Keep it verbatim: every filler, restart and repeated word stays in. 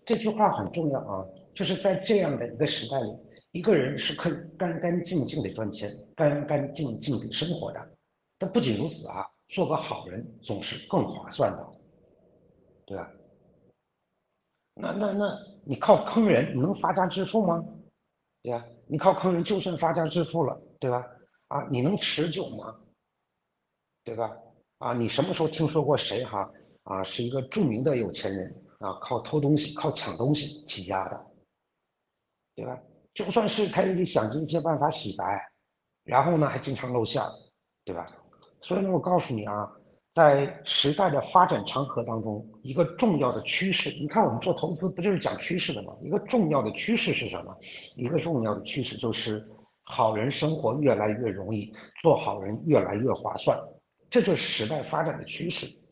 这句话很重要啊，就是在这样的一个时代里，一个人是可以干干净净的赚钱，干干净净的生活的。但不仅如此啊，做个好人总是更划算的，对吧？那那那你靠坑人，你能发家致富吗？对吧？你靠坑人，就算发家致富了，对吧？啊，你能持久吗？对吧？啊，你什么时候听说过谁哈啊是一个著名的有钱人啊，靠偷东西、靠抢东西起家的，对吧？就算是他也想尽一切办法洗白，然后呢还经常露馅儿，对吧？所以呢，我告诉你啊，在时代的发展长河当中，一个重要的趋势，你看我们做投资不就是讲趋势的吗？一个重要的趋势是什么？一个重要的趋势就是好人生活越来越容易，做好人越来越划算，这就是时代发展的趋势。